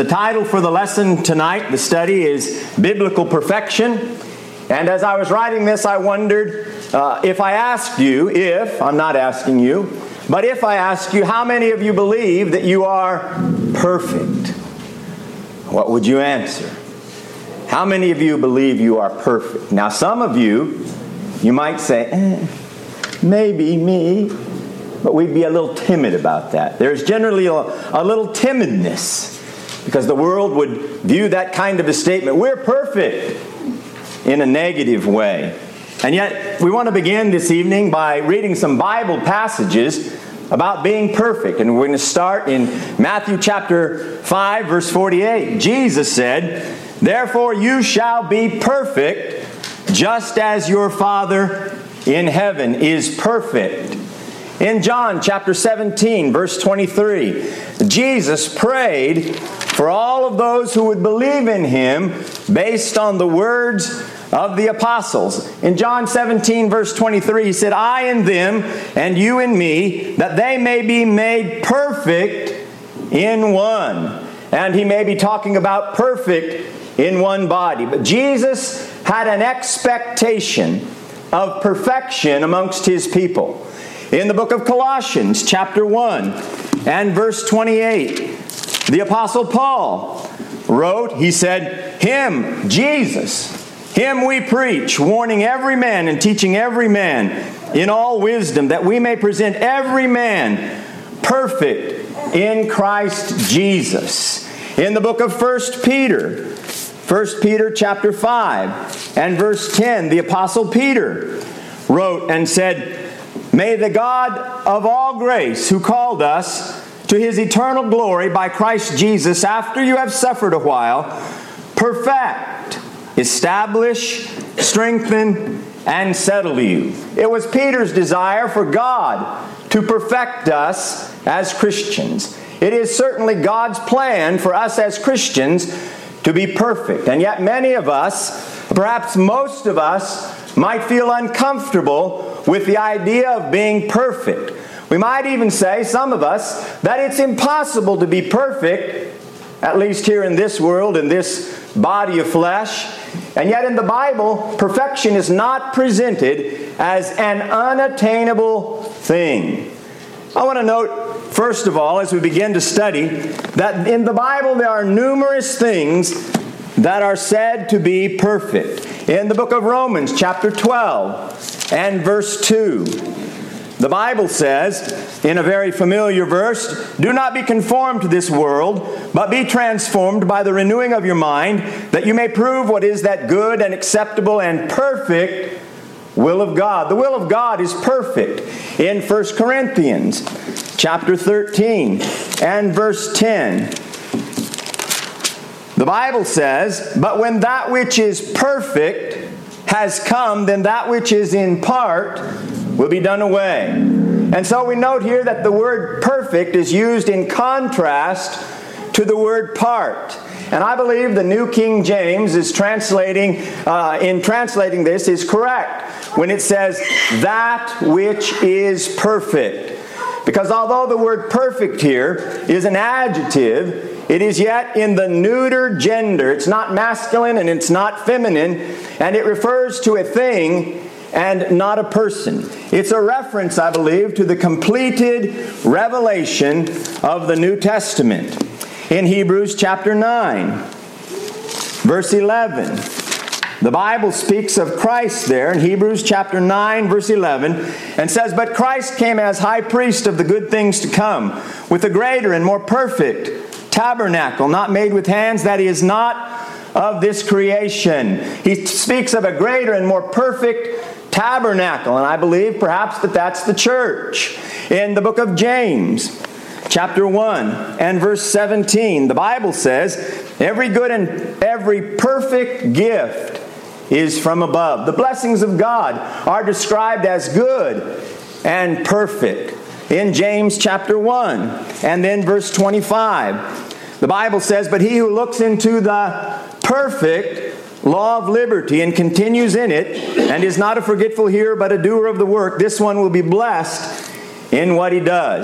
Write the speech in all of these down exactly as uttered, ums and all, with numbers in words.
The title for the lesson tonight, the study, is Biblical Perfection. And as I was writing this, I wondered uh, if I asked you, if, I'm not asking you, but if I asked you, how many of you believe that you are perfect? What would you answer? How many of you believe you are perfect? Now, some of you, you might say, eh, maybe me, but we'd be a little timid about that. There's generally a, a little timidness because the world would view that kind of a statement, we're perfect, in a negative way. And yet, we want to begin this evening by reading some Bible passages about being perfect. And we're going to start in Matthew chapter five, verse forty-eight. Jesus said, "Therefore you shall be perfect, just as your Father in heaven is perfect." In John chapter seventeen, verse twenty-three, Jesus prayed for all of those who would believe in Him based on the words of the apostles. In John seventeen, verse twenty-three, He said, "I in them, and you in me, that they may be made perfect in one." And He may be talking about perfect in one body. But Jesus had an expectation of perfection amongst His people. In the book of Colossians, chapter one, and verse twenty-eight, the Apostle Paul wrote, he said, "Him, Jesus, Him we preach, warning every man and teaching every man in all wisdom, that we may present every man perfect in Christ Jesus." In the book of First Peter, First Peter chapter five and verse ten, the Apostle Peter wrote and said, "May the God of all grace, who called us to His eternal glory by Christ Jesus, after you have suffered a while, perfect, establish, strengthen, and settle you." It was Peter's desire for God to perfect us as Christians. It is certainly God's plan for us as Christians to be perfect. And yet many of us, perhaps most of us, might feel uncomfortable with the idea of being perfect. We might even say, some of us, that it's impossible to be perfect, at least here in this world, in this body of flesh. And yet in the Bible, perfection is not presented as an unattainable thing. I want to note, first of all, as we begin to study, that in the Bible there are numerous things that are said to be perfect. In the book of Romans, chapter twelve, and verse two, the Bible says, in a very familiar verse, "Do not be conformed to this world, but be transformed by the renewing of your mind, that you may prove what is that good and acceptable and perfect will of God." The will of God is perfect. In First Corinthians, chapter thirteen, and verse ten, the Bible says, "But when that which is perfect has come, then that which is in part will be done away." And so we note here that the word perfect is used in contrast to the word part. And I believe the New King James is translating, uh, in translating this, is correct when it says, "that which is perfect." Because although the word perfect here is an adjective, it is yet in the neuter gender. It's not masculine and it's not feminine, and it refers to a thing and not a person. It's a reference, I believe, to the completed revelation of the New Testament. In Hebrews chapter nine, verse eleven, the Bible speaks of Christ there in Hebrews chapter nine, verse eleven, and says, "But Christ came as high priest of the good things to come, with a greater and more perfect tabernacle, not made with hands, that is not of this creation." He speaks of a greater and more perfect tabernacle, and I believe perhaps that that's the church. In the book of James, chapter one and verse seventeen, the Bible says, "Every good and every perfect gift is from above." The blessings of God are described as good and perfect. In James chapter one and then verse twenty-five, the Bible says, "But he who looks into the perfect law of liberty and continues in it, and is not a forgetful hearer but a doer of the work, this one will be blessed in what he does."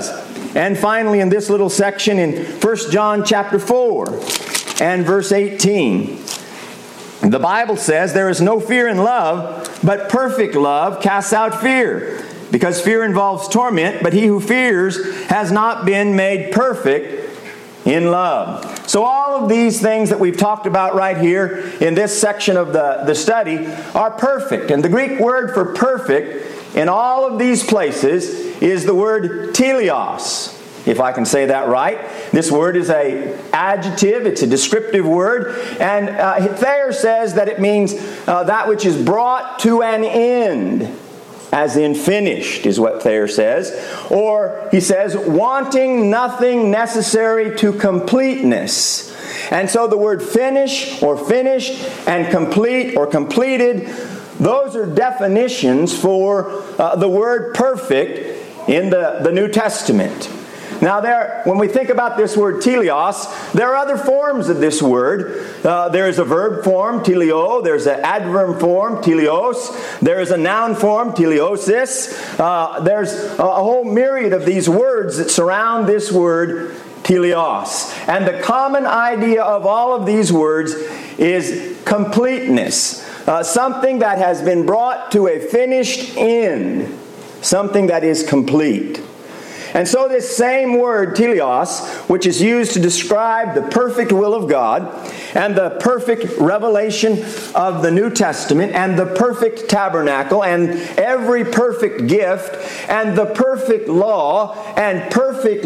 And finally, in this little section in First John chapter four and verse eighteen, the Bible says, there is no fear in love, but perfect love casts out fear. Because fear involves torment, but he who fears has not been made perfect in love. So all of these things that we've talked about right here in this section of the, the study are perfect. And the Greek word for perfect in all of these places is the word teleos, if I can say that right. This word is an adjective, it's a descriptive word. And uh, Thayer says that it means uh, that which is brought to an end. As in finished, is what Thayer says. Or he says, wanting nothing necessary to completeness. And so the word finish or finished and complete or completed, those are definitions for uh, the word perfect in the, the New Testament. Now, there, when we think about this word teleos, there are other forms of this word. Uh, there is a verb form, teleo. There's an adverb form, teleos. There is a noun form, teleosis. Uh, there's a, a whole myriad of these words that surround this word teleos. And the common idea of all of these words is completeness. Uh, something that has been brought to a finished end. Something that is complete. And so this same word, teleos, which is used to describe the perfect will of God and the perfect revelation of the New Testament and the perfect tabernacle and every perfect gift and the perfect law and perfect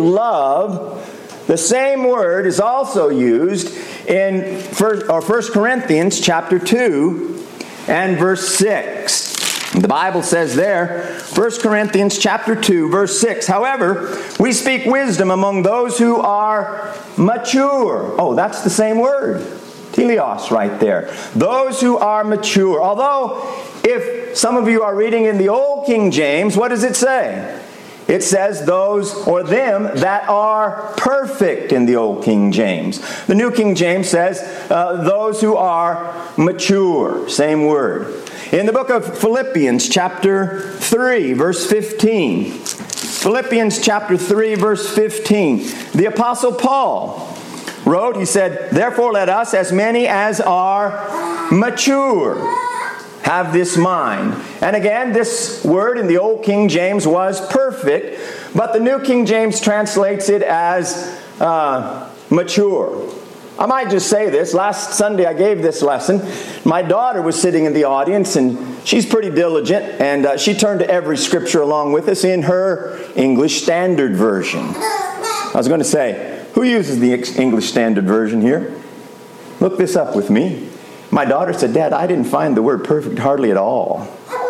love, the same word is also used in First Corinthians chapter two and verse six. The Bible says there, First Corinthians chapter two, verse six, however, we speak wisdom among those who are mature. Oh, that's the same word. Teleos right there. Those who are mature. Although, if some of you are reading in the Old King James, what does it say? It says those or them that are perfect in the Old King James. The New King James says uh, those who are mature. Same word. In the book of Philippians chapter three, verse fifteen. Philippians chapter three, verse fifteen. The Apostle Paul wrote, he said, therefore let us, as many as are mature, have this mind. And again, this word in the Old King James was perfect, but the New King James translates it as uh, mature. I might just say this. Last Sunday I gave this lesson. My daughter was sitting in the audience, and she's pretty diligent, and uh, she turned to every scripture along with us in her English Standard Version. I was going to say, who uses the English Standard Version here? Look this up with me. My daughter said, Dad, I didn't find the word perfect hardly at all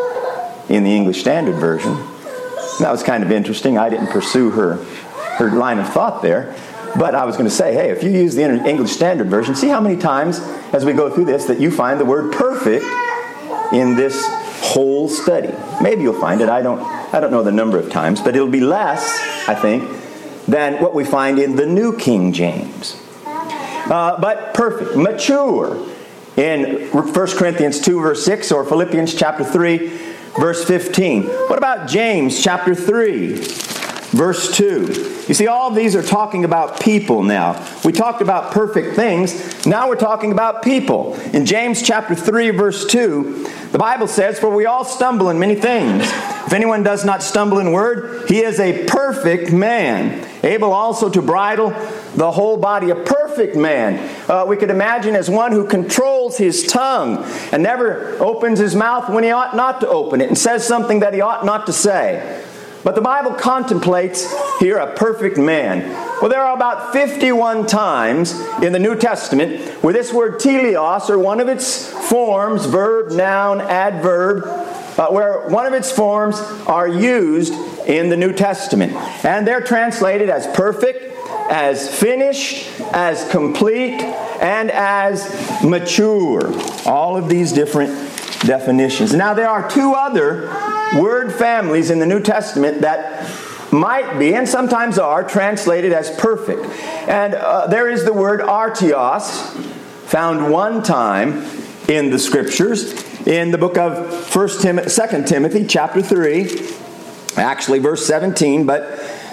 in the English Standard Version. And that was kind of interesting. I didn't pursue her, her line of thought there. But I was going to say, hey, if you use the English Standard Version, see how many times as we go through this that you find the word perfect in this whole study. Maybe you'll find it. I don't, I don't know the number of times, but it'll be less, I think, than what we find in the New King James. Uh, but perfect, mature. In First Corinthians two, verse six, or Philippians chapter three, verse fifteen. What about James chapter three, verse two? You see, all of these are talking about people now. We talked about perfect things. Now we're talking about people. In James chapter three, verse two, the Bible says, for we all stumble in many things. If anyone does not stumble in word, he is a perfect man, able also to bridle the whole body. A perfect man, uh, we could imagine as one who controls his tongue and never opens his mouth when he ought not to open it and says something that he ought not to say. But the Bible contemplates here a perfect man. Well, there are about fifty-one times in the New Testament where this word teleos, or one of its forms, verb, noun, adverb, uh, where one of its forms are used in the New Testament. And they're translated as perfect, as finished, as complete, and as mature. All of these different definitions. Now, there are two other word families in the New Testament that might be, and sometimes are, translated as perfect. And uh, there is the word artios, found one time in the Scriptures, in the book of First Timothy, Second Timothy, chapter three, actually verse seventeen, but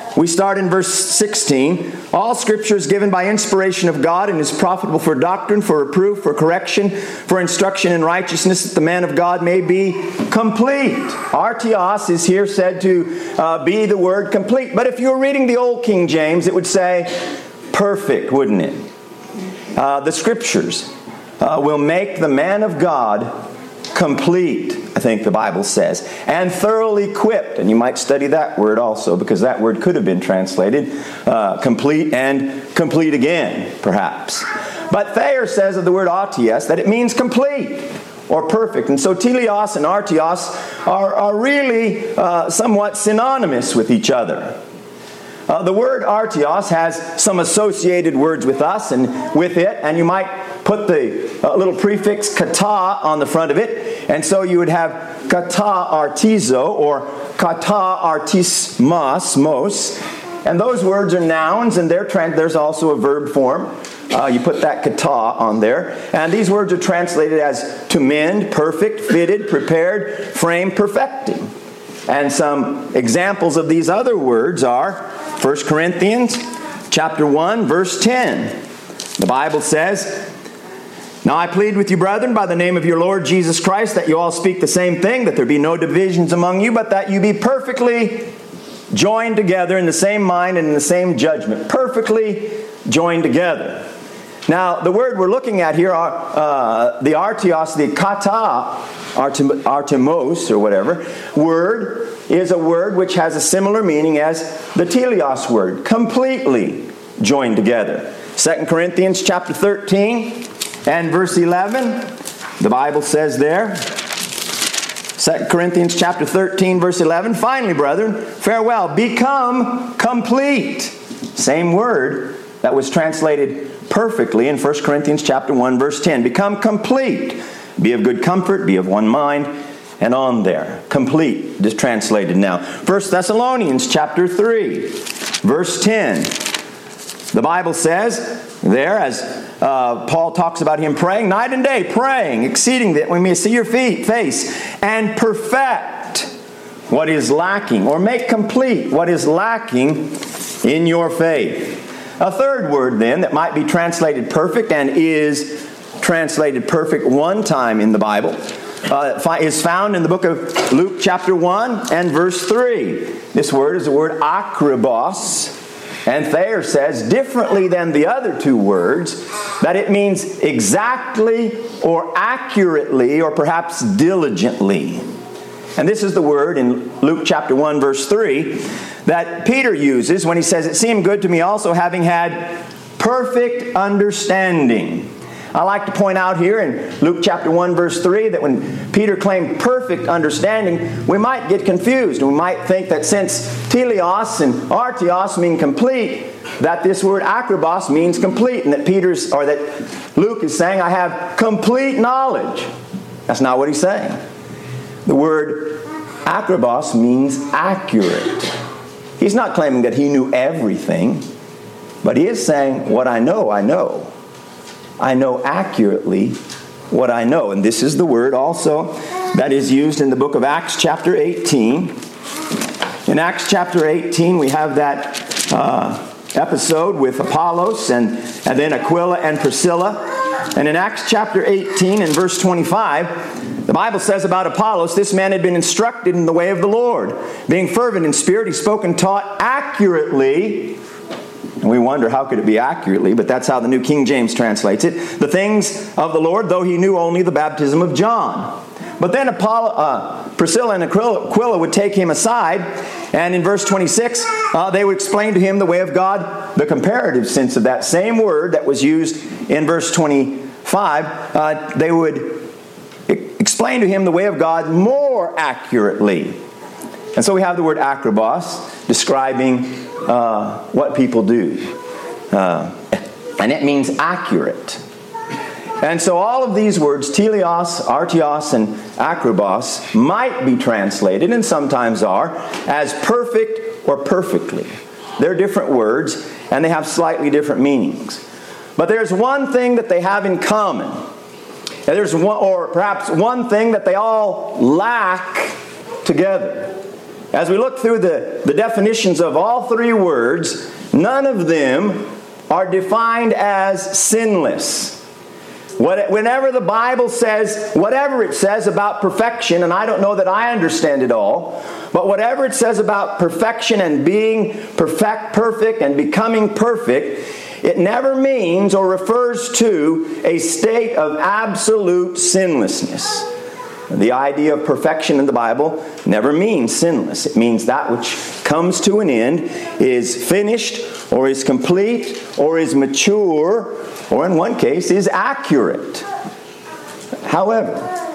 We start in verse sixteen. All Scripture is given by inspiration of God and is profitable for doctrine, for reproof, for correction, for instruction in righteousness, that the man of God may be complete. Artios is here said to uh, be the word complete. But if you were reading the Old King James, it would say perfect, wouldn't it? Uh, the Scriptures uh, will make the man of God complete, I think the Bible says, and thoroughly equipped. And you might study that word also, because that word could have been translated uh, complete and complete again, perhaps. But Thayer says of the word autios that it means complete or perfect. And so teleos and artios are, are really uh, somewhat synonymous with each other. Uh, the word artios has some associated words with us and with it, and you might put the uh, little prefix kata on the front of it, and so you would have kata artizo or kata artismos, mos, and those words are nouns, and they're trans- there's also a verb form. Uh, you put that kata on there, and these words are translated as to mend, perfect, fitted, prepared, framed, perfecting. And some examples of these other words are First Corinthians chapter one, verse ten. The Bible says, "Now I plead with you, brethren, by the name of your Lord Jesus Christ, that you all speak the same thing, that there be no divisions among you, but that you be perfectly joined together in the same mind and in the same judgment." Perfectly joined together. Now, the word we're looking at here, are, uh, the artios, the kata, artim- artimos, or whatever, word is a word which has a similar meaning as the teleos word, completely joined together. Second Corinthians chapter thirteen and verse eleven, the Bible says there, Second Corinthians chapter thirteen, verse eleven, "Finally, brethren, farewell, become complete." Same word that was translated perfectly in First Corinthians chapter one, verse ten. Become complete. Be of good comfort, be of one mind, and on there. Complete, just translated now. First Thessalonians chapter three, verse ten. The Bible says there, as uh, Paul talks about him praying, night and day, praying, exceeding that we may see your feet, face, and perfect what is lacking, or make complete what is lacking in your faith. A third word then that might be translated perfect and is translated perfect one time in the Bible uh, is found in the book of Luke chapter one and verse three. This word is the word akribos, and Thayer says differently than the other two words that it means exactly or accurately or perhaps diligently. And this is the word in Luke chapter one, verse three, that Peter uses when he says, "It seemed good to me also, having had perfect understanding." I like to point out here in Luke chapter one, verse three, that when Peter claimed perfect understanding, we might get confused. We might think that since teleos and artios mean complete, that this word akribos means complete, and that Peter's or that Luke is saying, "I have complete knowledge." That's not what he's saying. The word akribos means accurate. He's not claiming that he knew everything, but he is saying, what I know, I know. I know accurately what I know. And this is the word also that is used in the book of Acts chapter eighteen. In Acts chapter eighteen, we have that uh, episode with Apollos and, and then Aquila and Priscilla. And in Acts chapter eighteen and verse twenty-five, the Bible says about Apollos, "This man had been instructed in the way of the Lord. Being fervent in spirit, he spoke and taught accurately." And we wonder, how could it be accurately? But that's how the New King James translates it. "The things of the Lord, though he knew only the baptism of John." But then Apollo, uh, Priscilla and Aquila would take him aside, and in verse twenty-six, uh, they would explain to him the way of God, the comparative sense of that same word that was used in verse twenty-five. Uh, they would explain to him the way of God more accurately. And so we have the word akribos describing uh, what people do. Uh, and it means accurate. And so all of these words, teleos, artios, and akribos, might be translated, and sometimes are, as perfect or perfectly. They're different words, and they have slightly different meanings. But there's one thing that they have in common. And there's one, or perhaps one thing that they all lack together. as we look through the, the definitions of all three words, none of them are defined as sinless. What, whenever the Bible says, whatever it says about perfection, and I don't know that I understand it all, but whatever it says about perfection and being perfect, perfect and becoming perfect, it never means or refers to a state of absolute sinlessness. The idea of perfection in the Bible never means sinless. It means that which comes to an end, is finished, or is complete, or is mature, or in one case is accurate. However,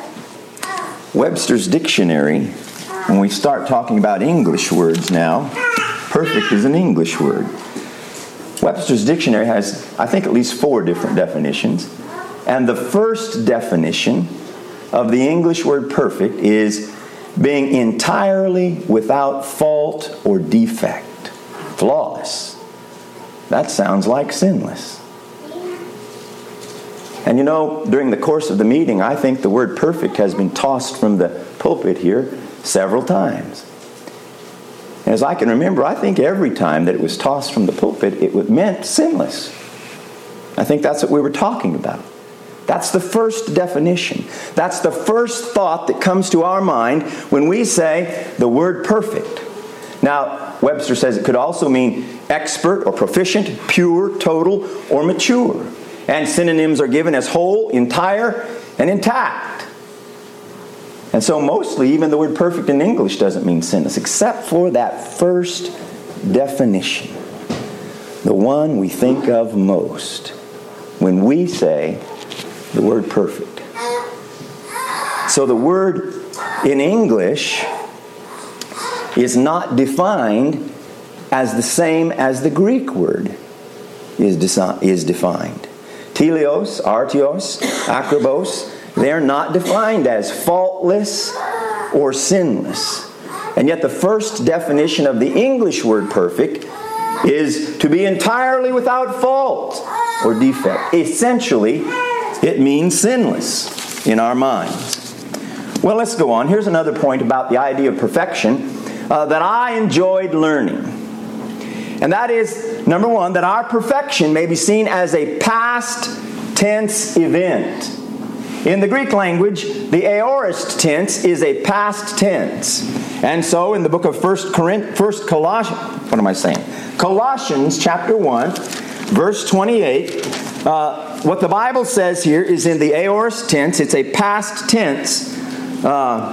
Webster's Dictionary, when we start talking about English words now, perfect is an English word. Webster's Dictionary has, I think, at least four different definitions. And the first definition of the English word perfect is being entirely without fault or defect. Flawless. That sounds like sinless. And you know, during the course of the meeting, I think the word perfect has been tossed from the pulpit here several times. As I can remember, I think every time that it was tossed from the pulpit, it meant sinless. I think that's what we were talking about. That's the first definition. That's the first thought that comes to our mind when we say the word perfect. Now, Webster says it could also mean expert or proficient, pure, total, or mature. And synonyms are given as whole, entire, and intact. And so mostly even the word perfect in English doesn't mean sinless, except for that first definition. The one we think of most when we say the word perfect. So the word in English is not defined as the same as the Greek word is, desi- is defined. Teleos, artios, akrobos, they're not defined as faultless or sinless. And yet the first definition of the English word perfect is to be entirely without fault or defect. Essentially, it means sinless in our minds. Well, let's go on. Here's another point about the idea of perfection uh, that I enjoyed learning. And that is, number one, that our perfection may be seen as a past tense event. In the Greek language, the aorist tense is a past tense. And so in the book of First Corinthians, First Colossians, what am I saying? Colossians chapter one, verse twenty-eight, uh, what the Bible says here is in the aorist tense. It's a past tense. Uh,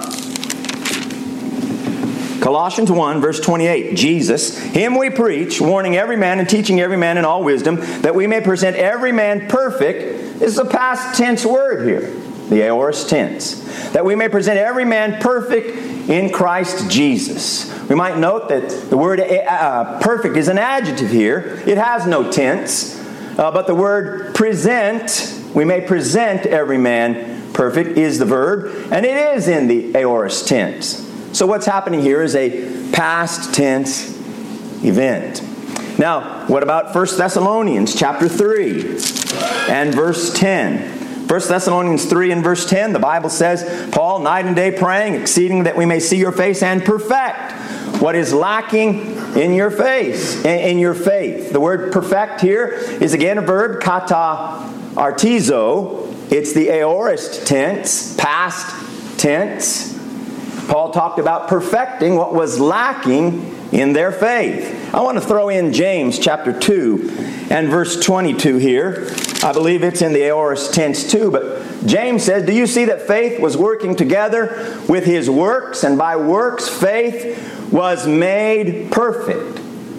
Colossians one, verse twenty-eight, Jesus, him we preach, warning every man and teaching every man in all wisdom, that we may present every man perfect. This is a past tense word here, the aorist tense. That we may present every man perfect in Christ Jesus. We might note that the word uh, perfect is an adjective here. It has no tense. Uh, but the word present, we may present every man perfect, is the verb. And it is in the aorist tense. So what's happening here is a past tense event. Now, what about First Thessalonians chapter three and verse ten? First Thessalonians three and verse ten, the Bible says, Paul, night and day praying, exceeding that we may see your face and perfect what is lacking in your face, in your faith. The word perfect here is again a verb, kata artizo. It's the aorist tense, past tense. Paul talked about perfecting what was lacking in their faith. I want to throw in James chapter two and verse twenty-two here. I believe it's in the aorist tense too, but James says, do you see that faith was working together with his works, and by works faith was made perfect?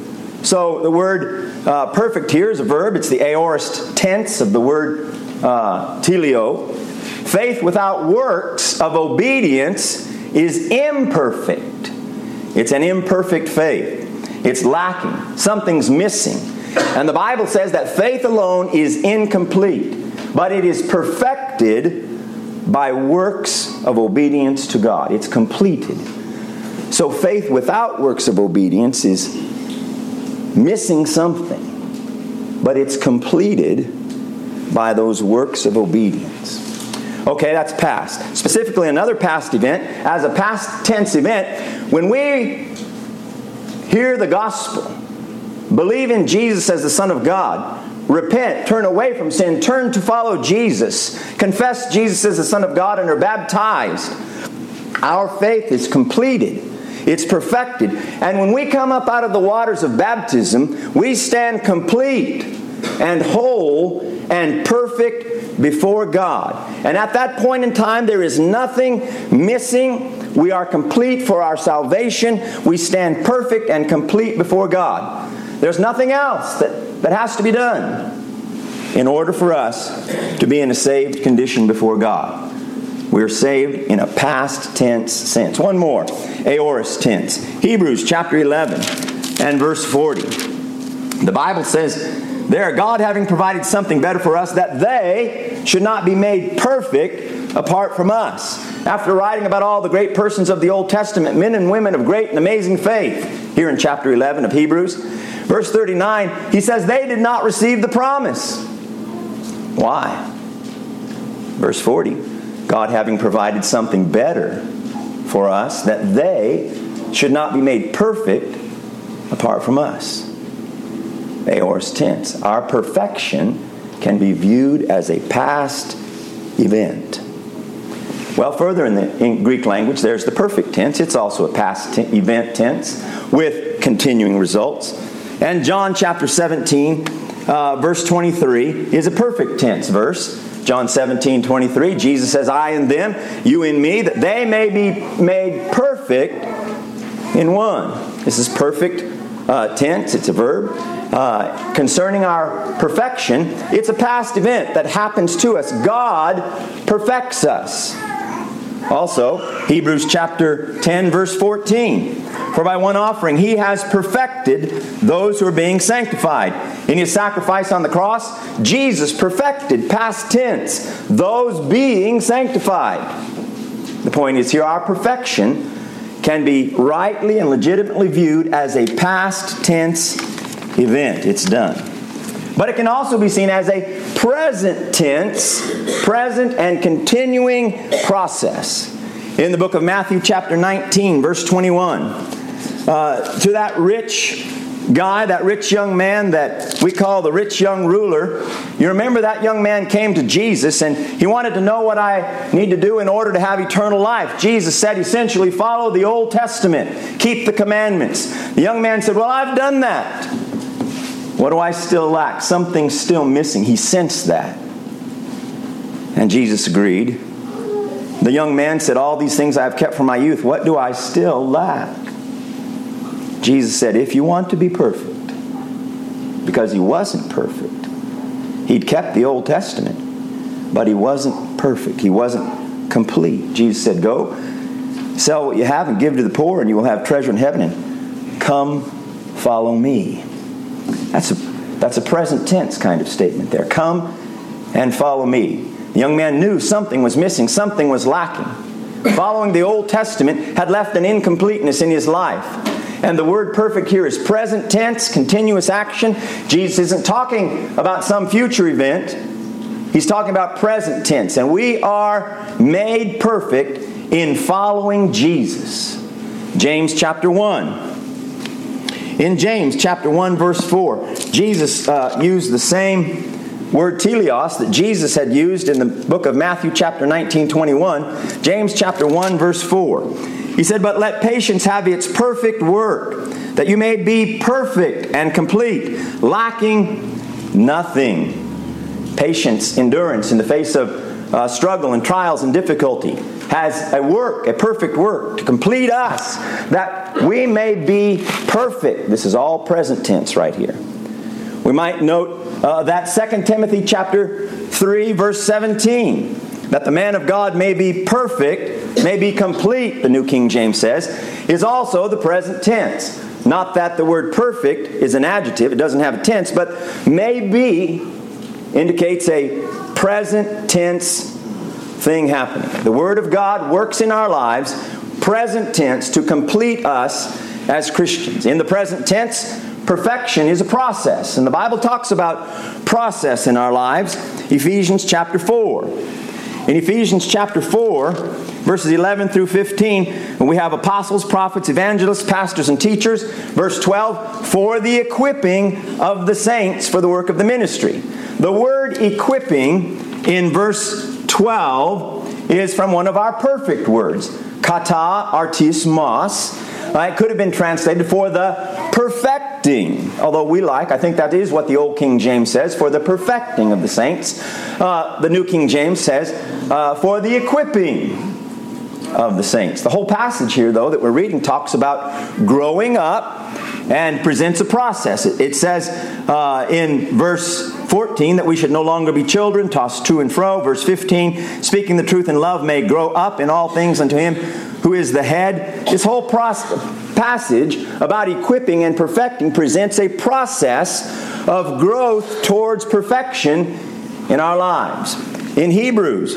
So the word uh, perfect here is a verb. It's the aorist tense of the word uh, teleo. Faith without works of obedience is imperfect. It's an imperfect faith. It's lacking. Something's missing. And the Bible says that faith alone is incomplete, but it is perfected by works of obedience to God. It's completed. So faith without works of obedience is missing something, but it's completed by those works of obedience. Okay, that's past. Specifically, another past event, as a past tense event, when we hear the gospel, believe in Jesus as the Son of God, repent, turn away from sin, turn to follow Jesus, confess Jesus as the Son of God, and are baptized, our faith is completed. It's perfected. And when we come up out of the waters of baptism, we stand complete and whole and perfect before God. And at that point in time, there is nothing missing. We are complete for our salvation. We stand perfect and complete before God. There's nothing else that, that has to be done in order for us to be in a saved condition before God. We're saved in a past tense sense. One more, aorist tense. Hebrews chapter eleven and verse forty. The Bible says, there, God having provided something better for us, that they should not be made perfect apart from us. After writing about all the great persons of the Old Testament, men and women of great and amazing faith, here in chapter eleven of Hebrews, verse thirty-nine, he says they did not receive the promise. Why? Verse forty, God having provided something better for us, that they should not be made perfect apart from us. Aorist tense. Our perfection can be viewed as a past event. Well, further in the in Greek language, there's the perfect tense. It's also a past te- event tense with continuing results. And John chapter seventeen, uh, verse twenty-three is a perfect tense verse. John seventeen, twenty-three, Jesus says, I in them, you in me, that they may be made perfect in one. This is perfect uh, tense. It's a verb. Uh, concerning our perfection, it's a past event that happens to us. God perfects us. Also, Hebrews chapter ten, verse fourteen. For by one offering he has perfected those who are being sanctified. In his sacrifice on the cross, Jesus perfected, past tense, those being sanctified. The point is here, our perfection can be rightly and legitimately viewed as a past tense event. It's done. But it can also be seen as a present tense, present and continuing process. In the book of Matthew chapter nineteen, verse twenty-one, uh, to that rich guy, that rich young man that we call the rich young ruler, you remember that young man came to Jesus and he wanted to know what I need to do in order to have eternal life. Jesus said essentially, follow the Old Testament, keep the commandments. The young man said, well, I've done that. What do I still lack? Something's still missing. He sensed that. And Jesus agreed. The young man said, all these things I have kept from my youth. What do I still lack? Jesus said, if you want to be perfect, because he wasn't perfect. He'd kept the Old Testament, but he wasn't perfect. He wasn't complete. Jesus said, go, sell what you have and give to the poor, and you will have treasure in heaven, and come follow me. That's a, that's a present tense kind of statement there. Come and follow me. The young man knew something was missing, something was lacking. Following the Old Testament had left an incompleteness in his life. And the word perfect here is present tense, continuous action. Jesus isn't talking about some future event. He's talking about present tense. And we are made perfect in following Jesus. James chapter one. In James chapter one, verse four, Jesus uh, used the same word teleos that Jesus had used in the book of Matthew chapter nineteen, twenty-one. James chapter one, verse four. He said, but let patience have its perfect work, that you may be perfect and complete, lacking nothing. Patience, endurance in the face of uh, struggle and trials and difficulty has a work, a perfect work to complete us, that we may be perfect. This is all present tense right here. We might note uh, that Second Timothy chapter three, verse seventeen, that the man of God may be perfect, may be complete, the New King James says, is also the present tense. Not that the word perfect is an adjective, it doesn't have a tense, but may be indicates a present tense thing happening. The Word of God works in our lives, present tense, to complete us as Christians. In the present tense, perfection is a process. And the Bible talks about process in our lives. Ephesians chapter four. In Ephesians chapter four, verses eleven through fifteen, we have apostles, prophets, evangelists, pastors, and teachers. Verse twelve, for the equipping of the saints for the work of the ministry. The word equipping in verse twelve is from one of our perfect words, kata artismos. Uh, it could have been translated for the perfecting, although we like, I think that is what the Old King James says, for the perfecting of the saints. Uh, the New King James says, uh, for the equipping of the saints. The whole passage here, though, that we're reading talks about growing up and presents a process. It, it says uh, in verse fourteen that we should no longer be children, tossed to and fro. Verse fifteen, speaking the truth in love may grow up in all things unto Him who is the head. This whole process, passage about equipping and perfecting presents a process of growth towards perfection in our lives. In Hebrews,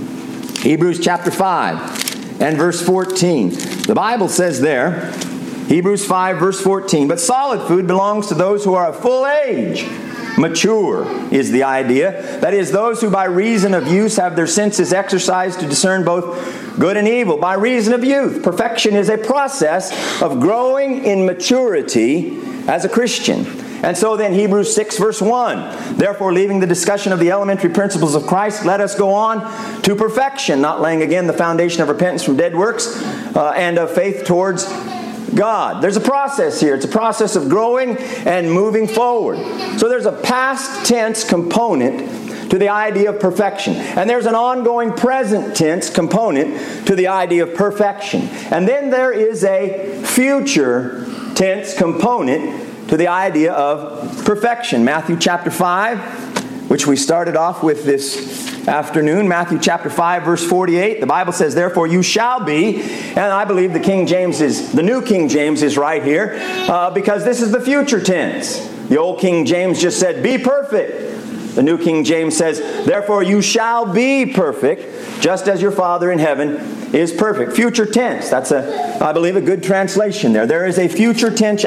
Hebrews chapter five and verse fourteen, the Bible says there, Hebrews five verse fourteen, but solid food belongs to those who are of full age. Mature is the idea. That is, those who by reason of use have their senses exercised to discern both good and evil. By reason of youth. Perfection is a process of growing in maturity as a Christian. And so then Hebrews six verse one, therefore leaving the discussion of the elementary principles of Christ, let us go on to perfection, not laying again the foundation of repentance from dead works uh, and of faith towards God. There's a process here. It's a process of growing and moving forward. So there's a past tense component to the idea of perfection. And there's an ongoing present tense component to the idea of perfection. And then there is a future tense component to the idea of perfection. Matthew chapter five, which we started off with this afternoon, Matthew chapter five verse forty-eight, the Bible says, therefore you shall be, and I believe the King James is, the New King James is right here, uh, because this is the future tense. The Old King James just said, be perfect. The New King James says, therefore you shall be perfect, just as your Father in heaven is perfect. Future tense. That's, a, I believe, a good translation there. There is a future tense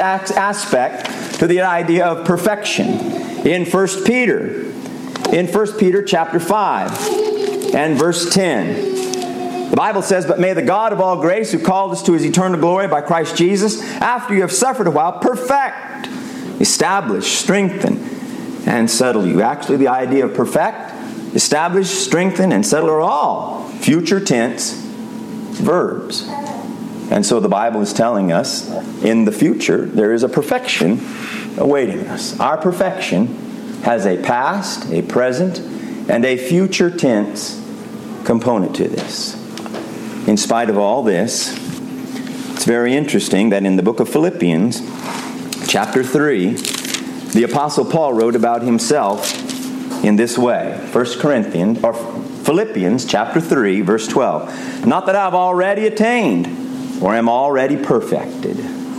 aspect to the idea of perfection. In First Peter, in First Peter chapter five and verse ten, the Bible says, but may the God of all grace, who called us to His eternal glory by Christ Jesus, after you have suffered a while, perfect, establish, strengthen, and settle you. Actually, the idea of perfect, establish, strengthen, and settle are all future tense verbs. And so the Bible is telling us, in the future, there is a perfection awaiting us. Our perfection has a past, a present, and a future tense component to this. In spite of all this, it's very interesting that in the book of Philippians, chapter three, the Apostle Paul wrote about himself in this way. First Corinthians, or Philippians chapter three, verse twelve. Not that I've already attained, or am already perfected.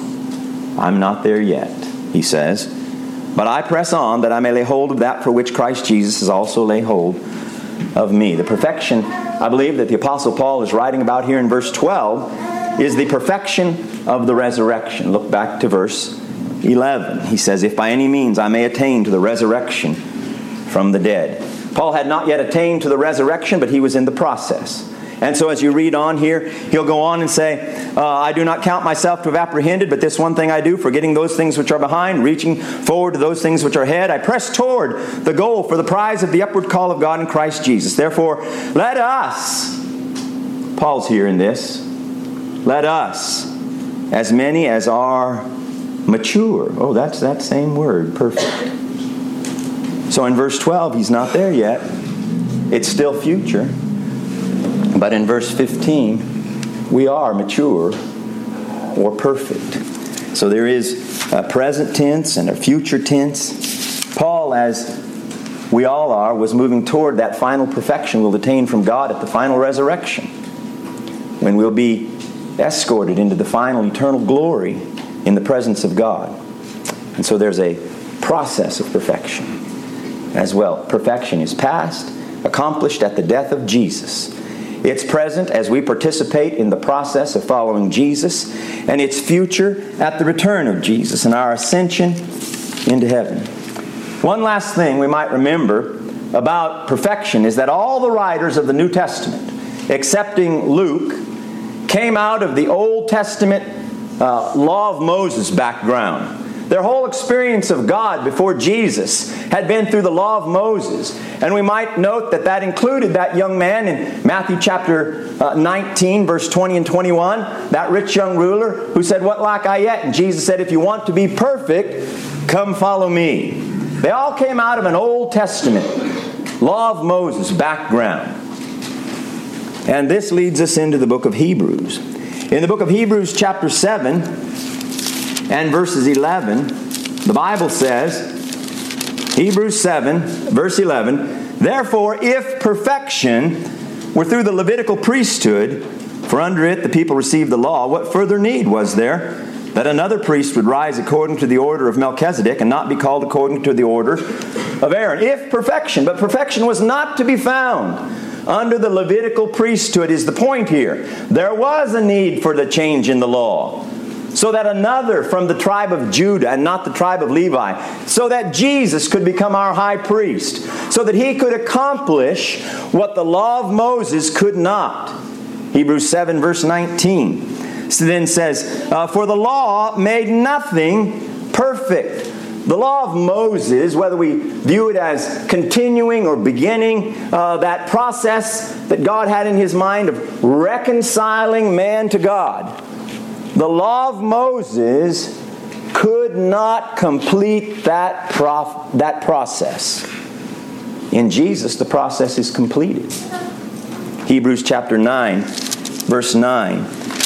I'm not there yet, he says. But I press on that I may lay hold of that for which Christ Jesus has also laid hold of me. The perfection, I believe, that the Apostle Paul is writing about here in verse twelve is the perfection of the resurrection. Look back to verse eleven. He says, if by any means I may attain to the resurrection from the dead. Paul had not yet attained to the resurrection, but he was in the process. And so as you read on here, he'll go on and say, uh, I do not count myself to have apprehended, but this one thing I do, forgetting those things which are behind, reaching forward to those things which are ahead, I press toward the goal for the prize of the upward call of God in Christ Jesus. Therefore, let us, Paul's here in this, let us, as many as are mature. Oh, that's that same word, perfect. So in verse twelve, he's not there yet. It's still future. But in verse fifteen, we are mature or perfect. So there is a present tense and a future tense. Paul, as we all are, was moving toward that final perfection we'll attain from God at the final resurrection, when we'll be escorted into the final eternal glory in the presence of God. And so there's a process of perfection as well. Perfection is past, accomplished at the death of Jesus. It's present as we participate in the process of following Jesus, and it's future at the return of Jesus and our ascension into heaven. One last thing we might remember about perfection is that all the writers of the New Testament, excepting Luke, came out of the Old Testament uh, Law of Moses background. Their whole experience of God before Jesus had been through the Law of Moses. And we might note that that included that young man in Matthew chapter uh, nineteen, verse twenty and twenty-one, that rich young ruler who said, "What lack I yet?" And Jesus said, "If you want to be perfect, come follow me." They all came out of an Old Testament Law of Moses background. And this leads us into the book of Hebrews. In the book of Hebrews chapter seven and verses eleven, the Bible says, Hebrews seven, verse eleven, "Therefore, if perfection were through the Levitical priesthood, for under it the people received the law, what further need was there that another priest would rise according to the order of Melchizedek and not be called according to the order of Aaron?" If perfection, but perfection was not to be found under the Levitical priesthood is the point here. There was a need for the change in the law, so that another from the tribe of Judah and not the tribe of Levi, so that Jesus could become our high priest, so that he could accomplish what the law of Moses could not. Hebrews seven verse nineteen then says, uh, "For the law made nothing perfect." The law of Moses, whether we view it as continuing or beginning uh, that process that God had in His mind of reconciling man to God, the law of Moses could not complete that, prof- that process. In Jesus, the process is completed. Hebrews chapter nine, verse nine.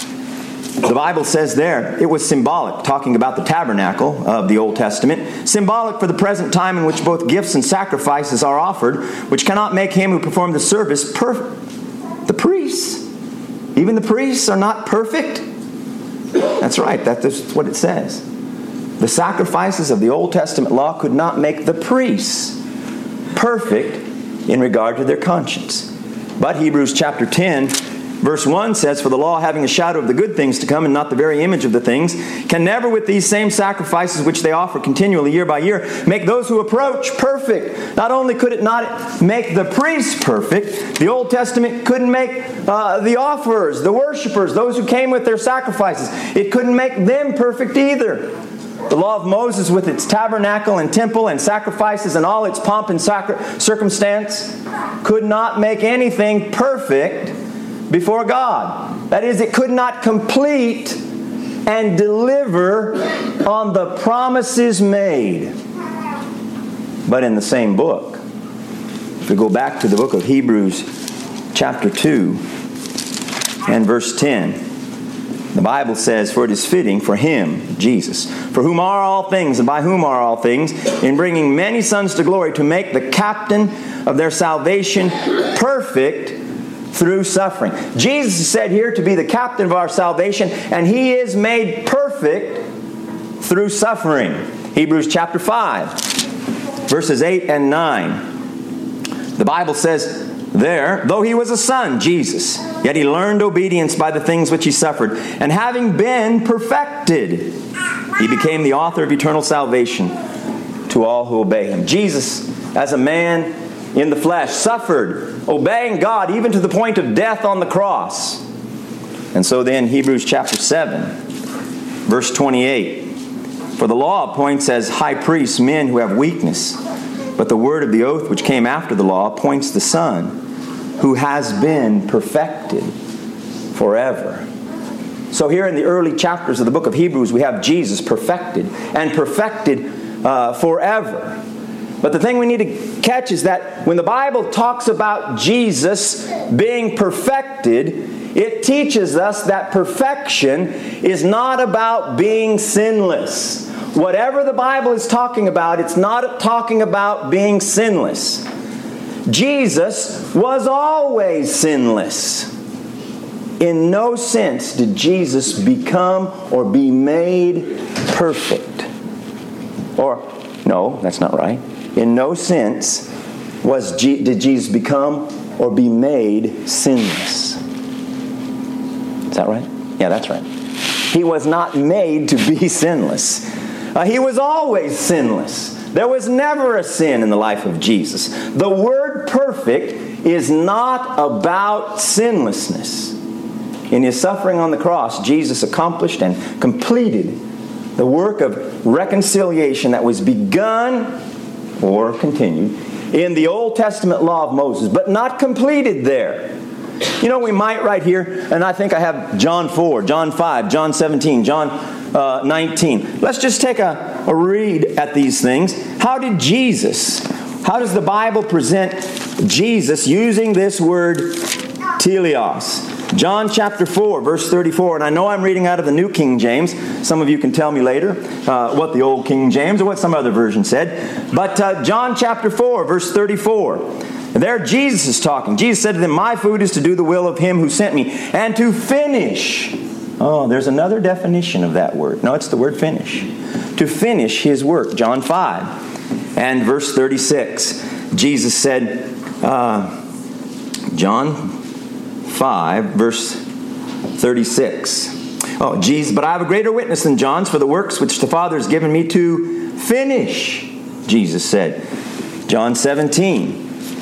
The Bible says there, it was symbolic, talking about the tabernacle of the Old Testament, symbolic for the present time in which both gifts and sacrifices are offered, which cannot make him who performed the service perfect. The priests, even the priests are not perfect. That's right, that's what it says. The sacrifices of the Old Testament law could not make the priests perfect in regard to their conscience. But Hebrews chapter ten, verse one says, "For the law, having a shadow of the good things to come and not the very image of the things, can never with these same sacrifices which they offer continually year by year make those who approach perfect." Not only could it not make the priests perfect, the Old Testament couldn't make uh, the offerers, the worshipers, those who came with their sacrifices. It couldn't make them perfect either. The law of Moses, with its tabernacle and temple and sacrifices and all its pomp and sacri- circumstance, could not make anything perfect before God. That is, it could not complete and deliver on the promises made. But in the same book, if we go back to the book of Hebrews chapter two and verse ten, the Bible says, "For it is fitting for Him," Jesus, "for whom are all things and by whom are all things, in bringing many sons to glory, to make the captain of their salvation perfect through suffering." Jesus is said here to be the captain of our salvation, and He is made perfect through suffering. Hebrews chapter five, verses eight and nine. The Bible says there, "Though He was a son," Jesus, "yet He learned obedience by the things which He suffered. And having been perfected, He became the author of eternal salvation to all who obey Him." Jesus, as a man in the flesh, suffered, obeying God even to the point of death on the cross. And so then Hebrews chapter seven, verse twenty-eight, "For the law appoints as high priests men who have weakness, but the word of the oath which came after the law appoints the Son, who has been perfected forever." So here in the early chapters of the book of Hebrews, we have Jesus perfected, and perfected uh, forever. But the thing we need to catch is that when the Bible talks about Jesus being perfected, it teaches us that perfection is not about being sinless. Whatever the Bible is talking about, it's not talking about being sinless. Jesus was always sinless. In no sense did Jesus become or be made perfect. Or, no, that's not right. In no sense was G- did Jesus become or be made sinless. Is that right? Yeah, that's right. He was not made to be sinless. Uh, he was always sinless. There was never a sin in the life of Jesus. The word perfect is not about sinlessness. In His suffering on the cross, Jesus accomplished and completed the work of reconciliation that was begun or continued in the Old Testament law of Moses, but not completed there. You know, we might right here, and I think I have John four, John five, John seventeen, John uh, nineteen. Let's just take a, a read at these things. How did Jesus, how does the Bible present Jesus using this word teleos? John chapter four, verse thirty-four, and I know I'm reading out of the New King James. Some of you can tell me later uh, what the Old King James or what some other version said. But uh, John chapter four, verse thirty-four, there Jesus is talking. Jesus said to them, "My food is to do the will of Him who sent me, and to finish." Oh, there's another definition of that word. No, it's the word finish. To finish His work. John five and verse thirty-six. Jesus said, uh, John five, verse thirty-six. Oh, Jesus, but I have a greater witness than John's, for the works which the Father has given me to finish, Jesus said. John seventeen.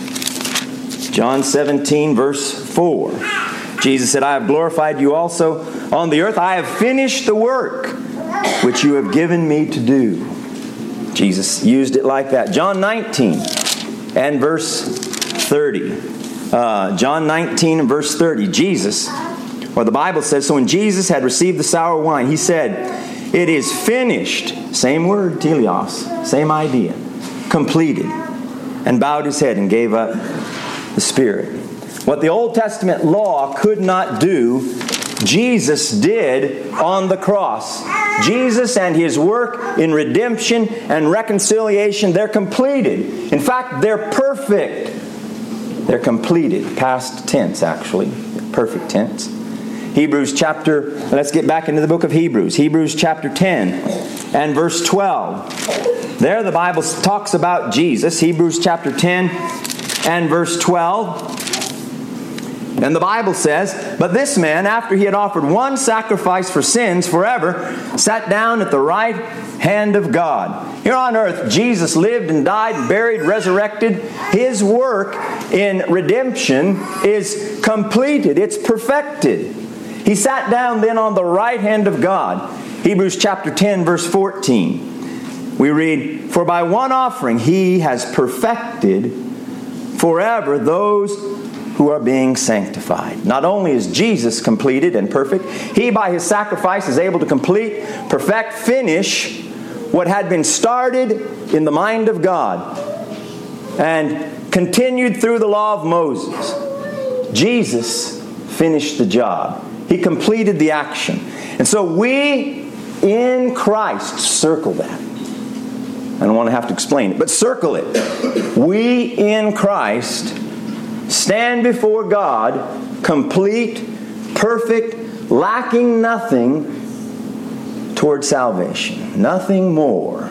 John seventeen, verse four. Jesus said, "I have glorified you also on the earth. I have finished the work which you have given me to do." Jesus used it like that. John nineteen and verse thirty. Uh, John nineteen and verse thirty. Jesus, or the Bible says, "So when Jesus had received the sour wine, He said, 'It is finished.'" Same word, teleos. Same idea. Completed. And bowed His head and gave up the Spirit. What the Old Testament law could not do, Jesus did on the cross. Jesus and His work in redemption and reconciliation, they're completed. In fact, they're perfect. They're completed. Past tense, actually. Perfect tense. Hebrews chapter, let's get back into the book of Hebrews. Hebrews chapter ten and verse twelve. There the Bible talks about Jesus. Hebrews chapter ten and verse twelve. And the Bible says, "But this man, after he had offered one sacrifice for sins forever, sat down at the right hand of God." Here on earth, Jesus lived and died, buried, resurrected. His work in redemption is completed. It's perfected. He sat down then on the right hand of God. Hebrews chapter ten, verse fourteen. We read, "For by one offering He has perfected forever those who are being sanctified." Not only is Jesus completed and perfect, He by His sacrifice is able to complete, perfect, finish what had been started in the mind of God and continued through the law of Moses. Jesus finished the job. He completed the action. And so we in Christ, circle that. I don't want to have to explain it, but circle it. We in Christ stand before God complete, perfect, lacking nothing toward salvation. Nothing more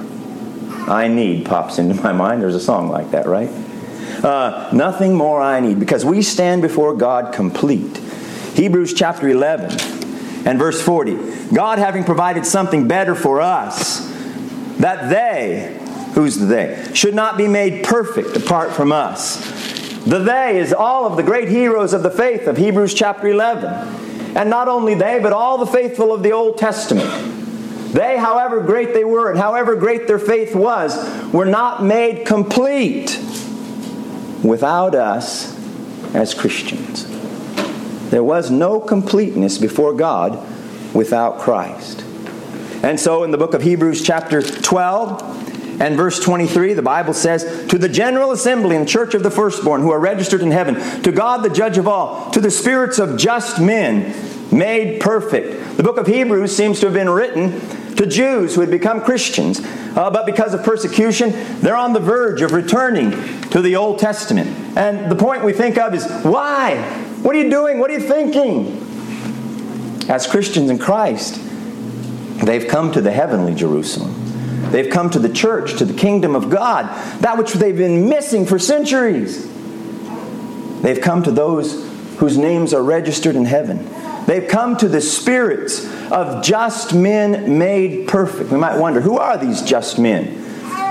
I need pops into my mind. There's a song like that, right? Uh, nothing more I need, because we stand before God complete. Hebrews chapter eleven and verse forty. God having provided something better for us, that they, who's the they, should not be made perfect apart from us. The they is all of the great heroes of the faith of Hebrews chapter eleven. And not only they, but all the faithful of the Old Testament. They, however great they were and however great their faith was, were not made complete without us as Christians. There was no completeness before God without Christ. And so in the book of Hebrews chapter twelve and verse twenty-three, the Bible says, "To the general assembly and church of the firstborn who are registered in heaven, to God the judge of all, to the spirits of just men made perfect." The book of Hebrews seems to have been written to Jews who had become Christians. Uh, but because of persecution, they're on the verge of returning to the Old Testament. And the point we think of is, why? What are you doing? What are you thinking? As Christians in Christ, they've come to the heavenly Jerusalem. They've come to the church, to the kingdom of God, that which they've been missing for centuries. They've come to those whose names are registered in heaven. They've come to the spirits of just men made perfect. We might wonder, who are these just men?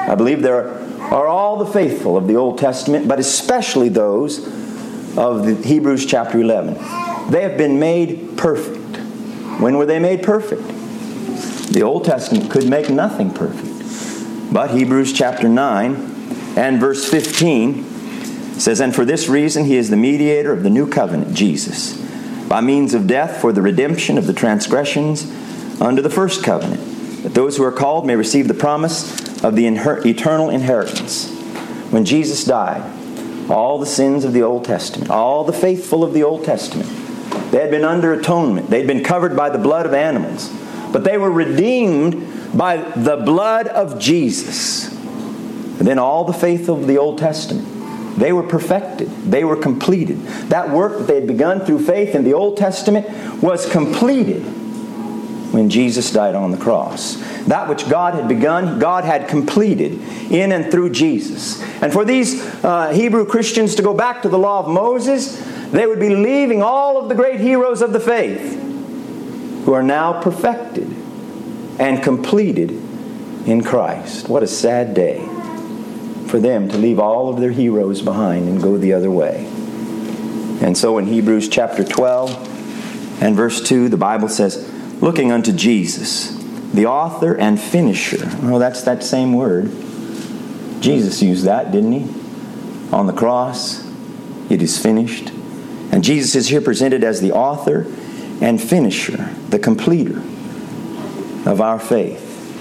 I believe there are all the faithful of the Old Testament, but especially those of the Hebrews chapter eleven. They have been made perfect. When were they made perfect? The Old Testament could make nothing perfect. But Hebrews chapter nine and verse fifteen says, "And for this reason he is the mediator of the new covenant, Jesus, by means of death for the redemption of the transgressions under the first covenant, that those who are called may receive the promise of the inher- eternal inheritance." When Jesus died, all the sins of the Old Testament, all the faithful of the Old Testament, they had been under atonement. They'd been covered by the blood of animals. But they were redeemed by the blood of Jesus. And then all the faithful of the Old Testament, they were perfected. They were completed. That work that they had begun through faith in the Old Testament was completed when Jesus died on the cross. That which God had begun, God had completed in and through Jesus. And for these uh, Hebrew Christians to go back to the law of Moses, they would be leaving all of the great heroes of the faith who are now perfected and completed in Christ. What a sad day for them to leave all of their heroes behind and go the other way. And so in Hebrews chapter twelve and verse two, the Bible says, "Looking unto Jesus, the author and finisher." Oh, that's that same word. Jesus used that, didn't he? On the cross, it is finished. And Jesus is here presented as the author and finisher, the completer of our faith.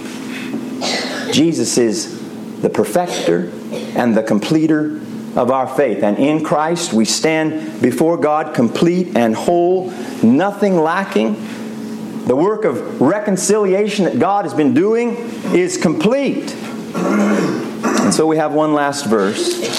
Jesus is the perfecter and the completer of our faith. And in Christ we stand before God complete and whole, nothing lacking. The work of reconciliation that God has been doing is complete. And so we have one last verse.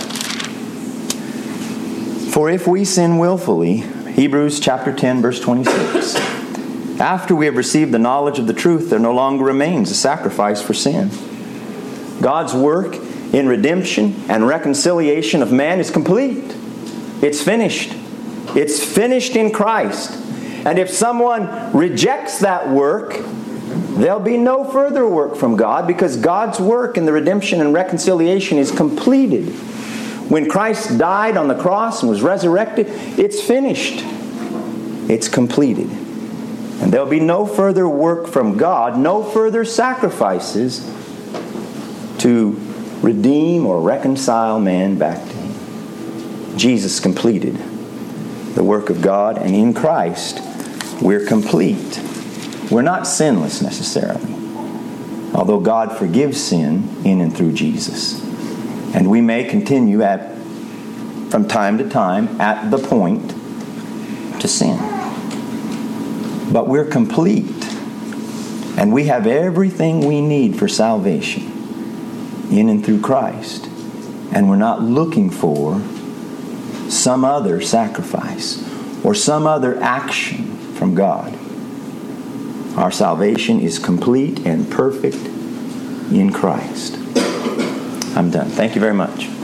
"For if we sin willfully," Hebrews chapter ten, verse twenty-six, "after we have received the knowledge of the truth, there no longer remains a sacrifice for sin." God's work in redemption and reconciliation of man is complete. It's finished. It's finished in Christ. And if someone rejects that work, there'll be no further work from God, because God's work in the redemption and reconciliation is completed. When Christ died on the cross and was resurrected, it's finished. It's completed. And there'll be no further work from God, no further sacrifices to redeem or reconcile man back to Him. Jesus completed the work of God, and in Christ we're complete. We're not sinless necessarily, although God forgives sin in and through Jesus. And we may continue at, from time to time, at the point to sin. But we're complete. And we have everything we need for salvation in and through Christ. And we're not looking for some other sacrifice or some other action from God. Our salvation is complete and perfect in Christ. I'm done. Thank you very much.